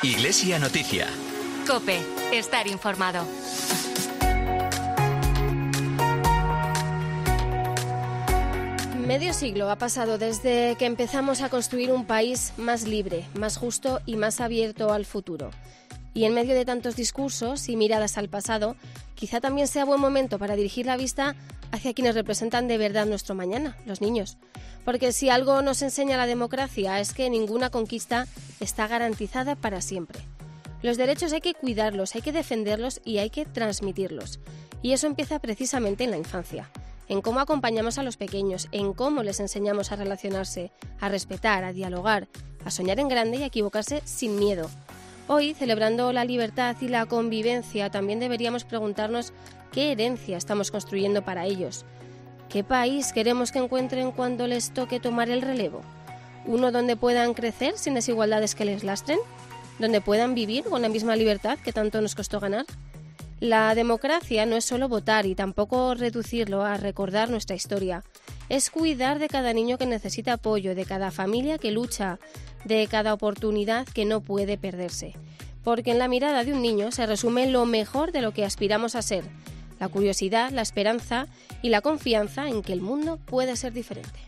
Iglesia Noticia. COPE. Estar informado. Medio siglo ha pasado desde que empezamos a construir un país más libre, más justo y más abierto al futuro. Y en medio de tantos discursos y miradas al pasado, quizá también sea buen momento para dirigir la vista hacia quienes representan de verdad nuestro mañana, los niños. Porque si algo nos enseña la democracia es que ninguna conquista está garantizada para siempre. Los derechos hay que cuidarlos, hay que defenderlos y hay que transmitirlos. Y eso empieza precisamente en la infancia, en cómo acompañamos a los pequeños, en cómo les enseñamos a relacionarse, a respetar, a dialogar, a soñar en grande y a equivocarse sin miedo. Hoy, celebrando la libertad y la convivencia, también deberíamos preguntarnos qué herencia estamos construyendo para ellos. ¿Qué país queremos que encuentren cuando les toque tomar el relevo? ¿Uno donde puedan crecer sin desigualdades que les lastren? ¿Donde puedan vivir con la misma libertad que tanto nos costó ganar? La democracia no es solo votar y tampoco reducirlo a recordar nuestra historia. Es cuidar de cada niño que necesita apoyo, de cada familia que lucha, de cada oportunidad que no puede perderse. Porque en la mirada de un niño se resume lo mejor de lo que aspiramos a ser: la curiosidad, la esperanza y la confianza en que el mundo puede ser diferente.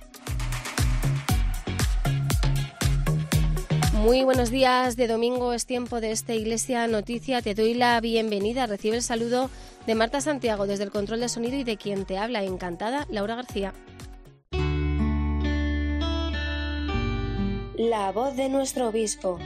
Muy buenos días de domingo, es tiempo de esta Iglesia Noticia. Te doy la bienvenida, recibe el saludo de Marta Santiago desde el control de sonido y de quien te habla, encantada, Laura García. La voz de nuestro obispo.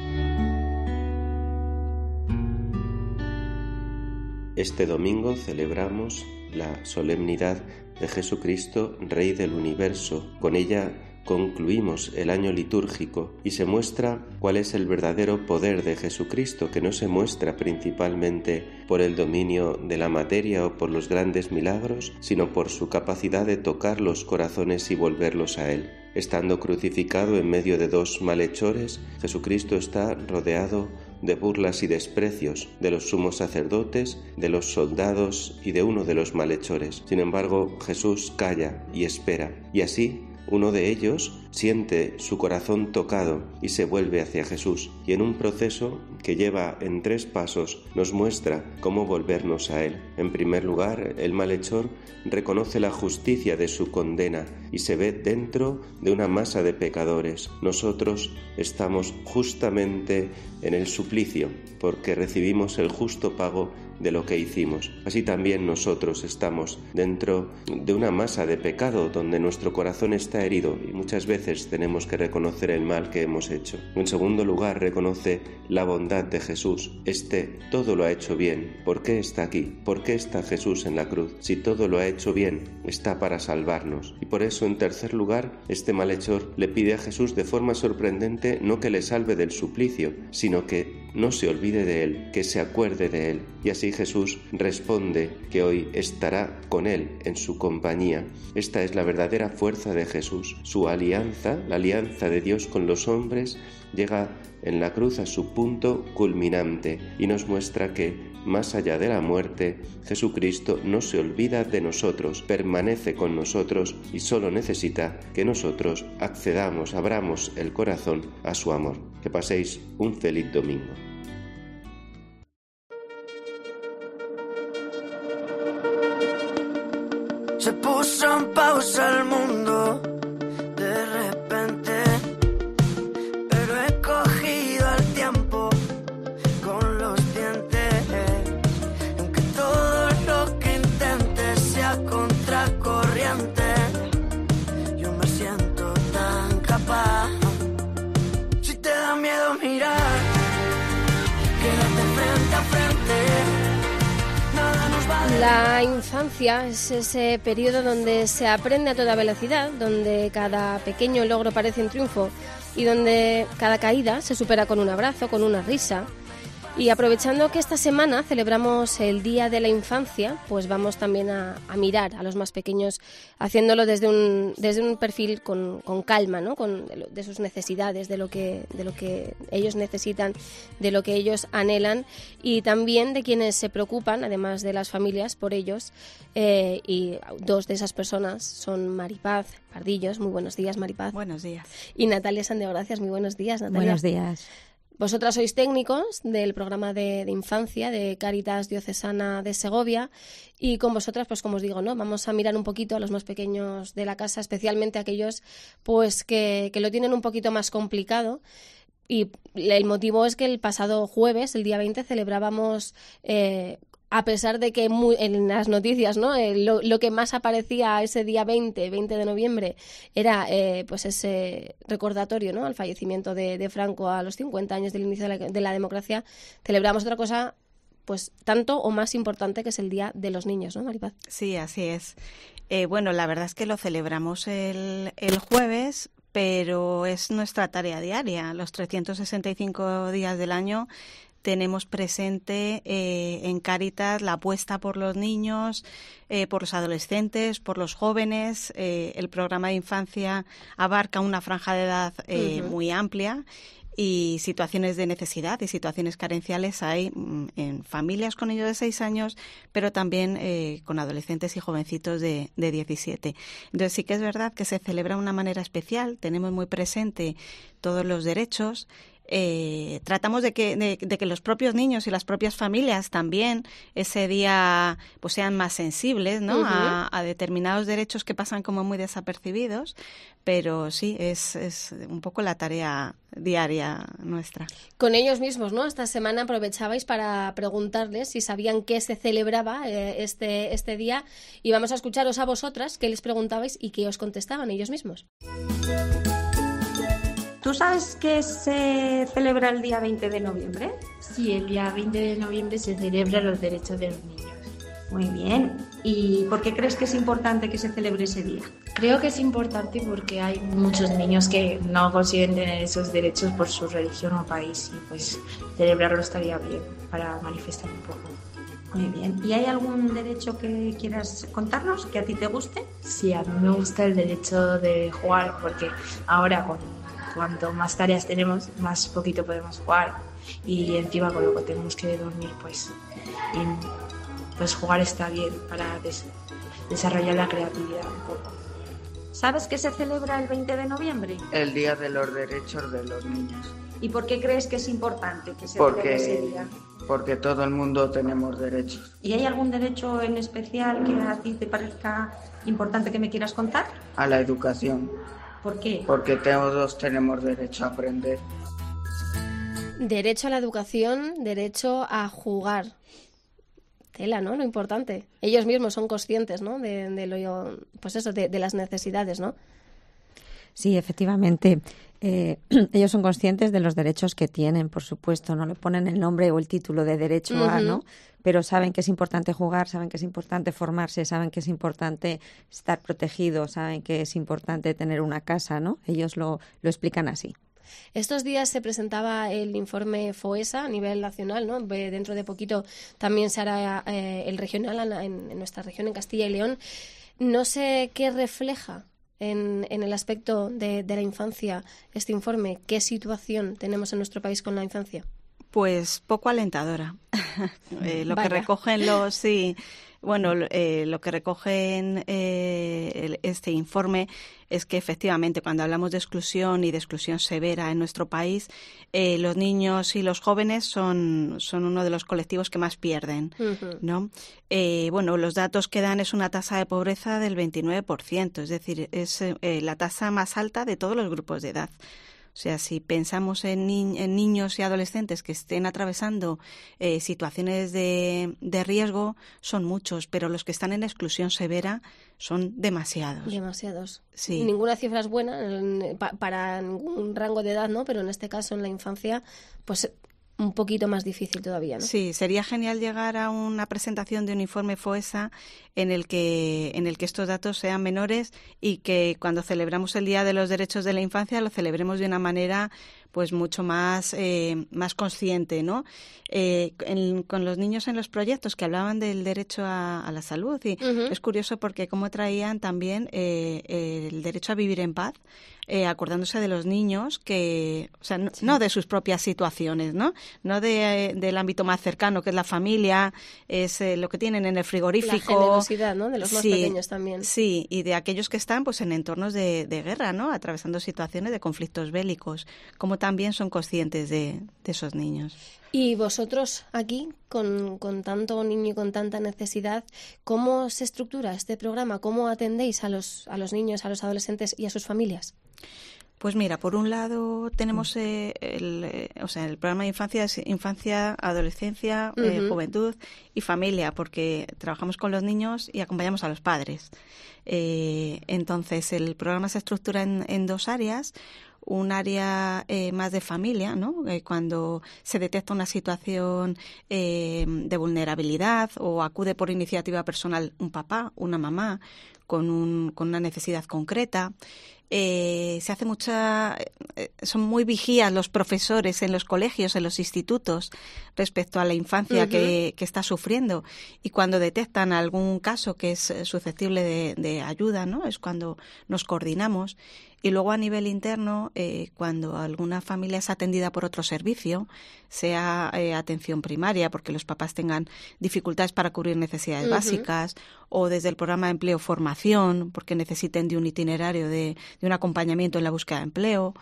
Este domingo celebramos la solemnidad de Jesucristo, Rey del Universo. Con ella concluimos el año litúrgico y se muestra cuál es el verdadero poder de Jesucristo, que no se muestra principalmente por el dominio de la materia o por los grandes milagros, sino por su capacidad de tocar los corazones y volverlos a Él. Estando crucificado en medio de dos malhechores, Jesucristo está rodeado de burlas y desprecios de los sumos sacerdotes, de los soldados y de uno de los malhechores. Sin embargo, Jesús calla y espera, y así uno de ellos siente su corazón tocado y se vuelve hacia Jesús, y en un proceso que lleva en 3 pasos nos muestra cómo volvernos a Él. En primer lugar, el malhechor reconoce la justicia de su condena y se ve dentro de una masa de pecadores. Nosotros estamos justamente en el suplicio porque recibimos el justo pago de lo que hicimos. Así también nosotros estamos dentro de una masa de pecado donde nuestro corazón está herido y muchas veces tenemos que reconocer el mal que hemos hecho. En segundo lugar, reconoce la bondad de Jesús. Todo lo ha hecho bien. ¿Por qué está aquí? ¿Por qué está Jesús en la cruz? Si todo lo ha hecho bien, está para salvarnos. Y por eso, en tercer lugar, este malhechor le pide a Jesús de forma sorprendente no que le salve del suplicio, sino que no se olvide de él, que se acuerde de él. Y así Jesús responde que hoy estará con él en su compañía. Esta es la verdadera fuerza de Jesús. Su alianza, la alianza de Dios con los hombres, llega en la cruz a su punto culminante y nos muestra que, más allá de la muerte, Jesucristo no se olvida de nosotros, permanece con nosotros y solo necesita que nosotros accedamos, abramos el corazón a su amor. Que paséis un feliz domingo. Se puso en pausa el mundo de repente, pero he cogido el tiempo con los dientes. Aunque todo lo que intente sea contracorriente, yo me siento tan capaz. Si te da miedo mirar, quédate frente a frente. La infancia es ese periodo donde se aprende a toda velocidad, donde cada pequeño logro parece un triunfo y donde cada caída se supera con un abrazo, con una risa. Y aprovechando que esta semana celebramos el Día de la Infancia, pues vamos también a mirar a los más pequeños, haciéndolo desde un perfil con calma, ¿no? De sus necesidades, de lo que ellos necesitan, de lo que ellos anhelan y también de quienes se preocupan, además de las familias, por ellos. Y 2 de esas personas son Maripaz Pardillos. Muy buenos días, Maripaz. Buenos días. Y Natalia Sandegracias. Muy buenos días, Natalia. Buenos días. Vosotras sois técnicos del programa de infancia de Cáritas Diocesana de Segovia y con vosotras, pues como os digo, ¿no? Vamos a mirar un poquito a los más pequeños de la casa, especialmente aquellos pues que lo tienen un poquito más complicado. Y el motivo es que el pasado jueves, el día 20, celebrábamos... a pesar de que en las noticias, ¿no? Lo que más aparecía ese día 20 de noviembre, era pues ese recordatorio, ¿no? Al fallecimiento de Franco a los 50 años del inicio de la democracia, celebramos otra cosa pues tanto o más importante, que es el Día de los Niños, ¿no, Maripaz? Sí, así es. Bueno, la verdad es que lo celebramos el jueves, pero es nuestra tarea diaria. Los 365 días del año tenemos presente en Cáritas la apuesta por los niños, por los adolescentes, por los jóvenes. El programa de infancia abarca una franja de edad muy amplia y situaciones de necesidad y situaciones carenciales hay en familias con niños de 6 años, pero también con adolescentes y jovencitos de 17. Entonces sí que es verdad que se celebra de una manera especial, tenemos muy presente todos los derechos. Tratamos de que los propios niños y las propias familias también ese día pues sean más sensibles, ¿no? A determinados derechos que pasan como muy desapercibidos, pero sí, es un poco la tarea diaria nuestra. Con ellos mismos, ¿no? Esta semana aprovechabais para preguntarles si sabían qué se celebraba este día, y vamos a escucharos a vosotras qué les preguntabais y qué os contestaban ellos mismos. ¿Tú sabes que se celebra el día 20 de noviembre? Sí, el día 20 de noviembre se celebran los derechos de los niños. Muy bien. ¿Y por qué crees que es importante que se celebre ese día? Creo que es importante porque hay muchos niños que no consiguen tener esos derechos por su religión o país, y pues celebrarlo estaría bien para manifestar un poco. Muy bien. ¿Y hay algún derecho que quieras contarnos, que a ti te guste? Sí, a mí me gusta el derecho de jugar, porque ahora cuanto más tareas tenemos, más poquito podemos jugar, y encima con lo que tenemos que dormir, pues jugar está bien para desarrollar la creatividad un poco. ¿Sabes que se celebra el 20 de noviembre? El Día de los Derechos de los Niños. ¿Y por qué crees que es importante que se celebre ese día? Porque todo el mundo tenemos derechos. ¿Y hay algún derecho en especial que a ti te parezca importante que me quieras contar? A la educación. ¿Por qué? Porque todos tenemos derecho a aprender. Derecho a la educación, derecho a jugar. Tela, ¿no? Lo importante. Ellos mismos son conscientes, ¿no? De las necesidades, ¿no? Sí, efectivamente. Ellos son conscientes de los derechos que tienen, por supuesto. No le ponen el nombre o el título de derecho a, ¿no? Pero saben que es importante jugar, saben que es importante formarse, saben que es importante estar protegidos, saben que es importante tener una casa, ¿no? Ellos lo explican así. Estos días se presentaba el informe FOESA a nivel nacional, ¿no? Dentro de poquito también se hará el regional en nuestra región, en Castilla y León. No sé qué refleja en el aspecto de la infancia este informe. ¿Qué situación tenemos en nuestro país con la infancia? Pues poco alentadora. Lo que recogen lo que recogen este informe es que efectivamente cuando hablamos de exclusión y de exclusión severa en nuestro país, los niños y los jóvenes son uno de los colectivos que más pierden, ¿no? Los datos que dan es una tasa de pobreza del 29%, es decir, es la tasa más alta de todos los grupos de edad. O sea, si pensamos en niños y adolescentes que estén atravesando situaciones de riesgo, son muchos, pero los que están en exclusión severa son demasiados. Demasiados. Sí. Ninguna cifra es buena para ningún rango de edad, ¿no? Pero en este caso, en la infancia, pues un poquito más difícil todavía, ¿no? Sí, sería genial llegar a una presentación de un informe FOESA en el que estos datos sean menores y que cuando celebramos el Día de los Derechos de la Infancia lo celebremos de una manera pues mucho más consciente, ¿no? Con los niños en los proyectos que hablaban del derecho a la salud, y es curioso porque cómo traían también el derecho a vivir en paz, acordándose de los niños que, o sea, no de sus propias situaciones, ¿no? No del ámbito más cercano, que es la familia, es lo que tienen en el frigorífico. La generosidad, ¿no? De los más pequeños también. Sí, y de aquellos que están pues en entornos de guerra, ¿no? Atravesando situaciones de conflictos bélicos. Cómo también son conscientes de esos niños. Y vosotros aquí, con tanto niño y con tanta necesidad, ¿cómo se estructura este programa? ¿Cómo atendéis a los niños, a los adolescentes y a sus familias? Pues mira, por un lado tenemos el programa de infancia es infancia, adolescencia, juventud y familia, porque trabajamos con los niños y acompañamos a los padres. Entonces el programa se estructura en 2 áreas. Un área más de familia, ¿no? Cuando se detecta una situación de vulnerabilidad o acude por iniciativa personal un papá, una mamá con una necesidad concreta. Se hace son muy vigías los profesores en los colegios, en los institutos, respecto a la infancia que está sufriendo. Y cuando detectan algún caso que es susceptible de ayuda, ¿no? Es cuando nos coordinamos. Y luego a nivel interno, cuando alguna familia es atendida por otro servicio, sea atención primaria, porque los papás tengan dificultades para cubrir necesidades básicas, o desde el programa de empleo-formación, porque necesiten de un itinerario, de un acompañamiento en la búsqueda de empleo.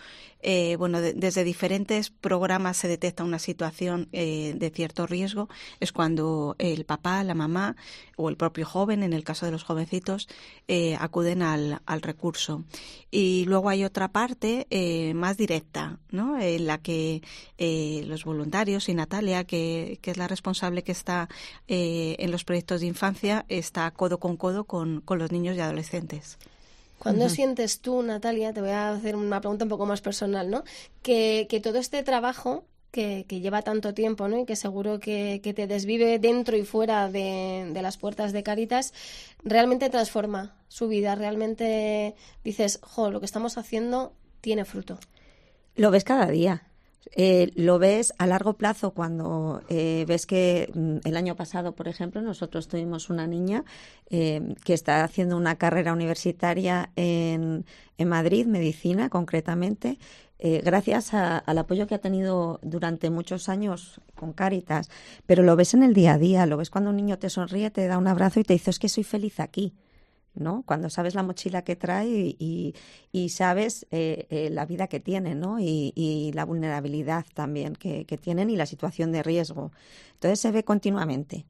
Desde diferentes programas se detecta una situación de cierto riesgo, es cuando el papá, la mamá o el propio joven, en el caso de los jovencitos, acuden al recurso. Y luego hay otra parte más directa, ¿no? En la que los voluntarios y Natalia, que es la responsable que está en los proyectos de infancia, está codo con codo con los niños y adolescentes. ¿Cuándo sientes tú, Natalia, te voy a hacer una pregunta un poco más personal, ¿no? Que todo este trabajo que lleva tanto tiempo, ¿no? Y que seguro que te desvive dentro y fuera de las puertas de Cáritas, realmente transforma su vida, realmente dices, lo que estamos haciendo tiene fruto. Lo ves cada día. Lo ves a largo plazo cuando ves que el año pasado, por ejemplo, nosotros tuvimos una niña que está haciendo una carrera universitaria en Madrid, medicina concretamente, gracias al apoyo que ha tenido durante muchos años con Cáritas. Pero lo ves en el día a día, lo ves cuando un niño te sonríe, te da un abrazo y te dice, es que soy feliz aquí, ¿no? Cuando sabes la mochila que trae y sabes la vida que tienen, ¿no? Y la vulnerabilidad también que tienen y la situación de riesgo. Entonces se ve continuamente.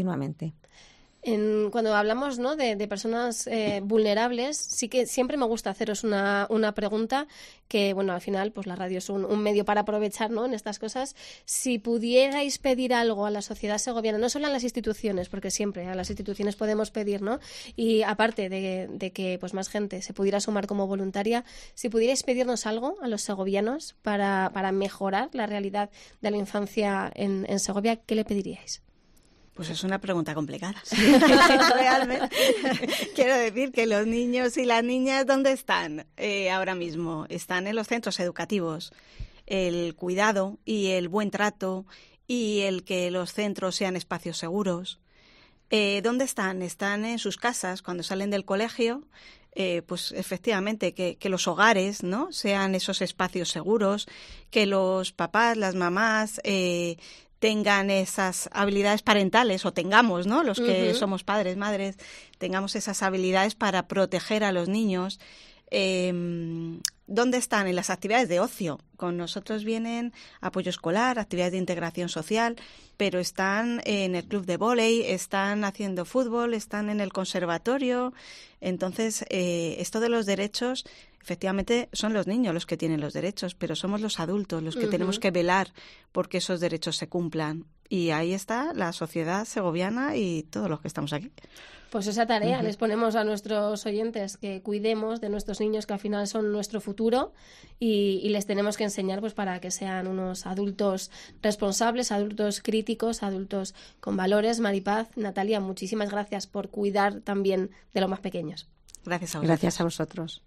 Cuando hablamos, ¿no? de personas vulnerables, sí que siempre me gusta haceros una pregunta que, bueno, al final pues la radio es un medio para aprovechar, ¿no? En estas cosas. Si pudierais pedir algo a la sociedad segoviana, no solo a las instituciones, porque siempre a las instituciones podemos pedir, ¿no? Y aparte de que pues más gente se pudiera sumar como voluntaria, si pudierais pedirnos algo a los segovianos para mejorar la realidad de la infancia en Segovia, ¿qué le pediríais? Pues es una pregunta complicada. Realmente. Quiero decir que los niños y las niñas, ¿dónde están ahora mismo? Están en los centros educativos. El cuidado y el buen trato y el que los centros sean espacios seguros. ¿Dónde están? Están en sus casas. Cuando salen del colegio, pues efectivamente que los hogares, ¿no? Sean esos espacios seguros, que los papás, las mamás tengan esas habilidades parentales, o tengamos, ¿no? Los que somos padres, madres, tengamos esas habilidades para proteger a los niños. ¿Dónde están? En las actividades de ocio. Con nosotros vienen apoyo escolar, actividades de integración social, pero están en el club de vóley, están haciendo fútbol, están en el conservatorio. Entonces, esto de los derechos, efectivamente, son los niños los que tienen los derechos, pero somos los adultos los que tenemos que velar porque esos derechos se cumplan. Y ahí está la sociedad segoviana y todos los que estamos aquí. Pues esa tarea les ponemos a nuestros oyentes, que cuidemos de nuestros niños, que al final son nuestro futuro, y les tenemos que enseñar pues para que sean unos adultos responsables, adultos críticos, adultos con valores. Maripaz, Natalia, muchísimas gracias por cuidar también de los más pequeños. Gracias a vosotros. Gracias a vosotros.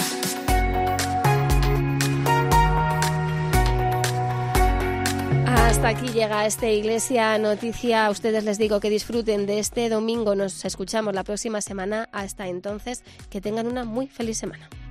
Hasta aquí llega este Iglesia Noticia. A ustedes les digo que disfruten de este domingo. Nos escuchamos la próxima semana. Hasta entonces, que tengan una muy feliz semana.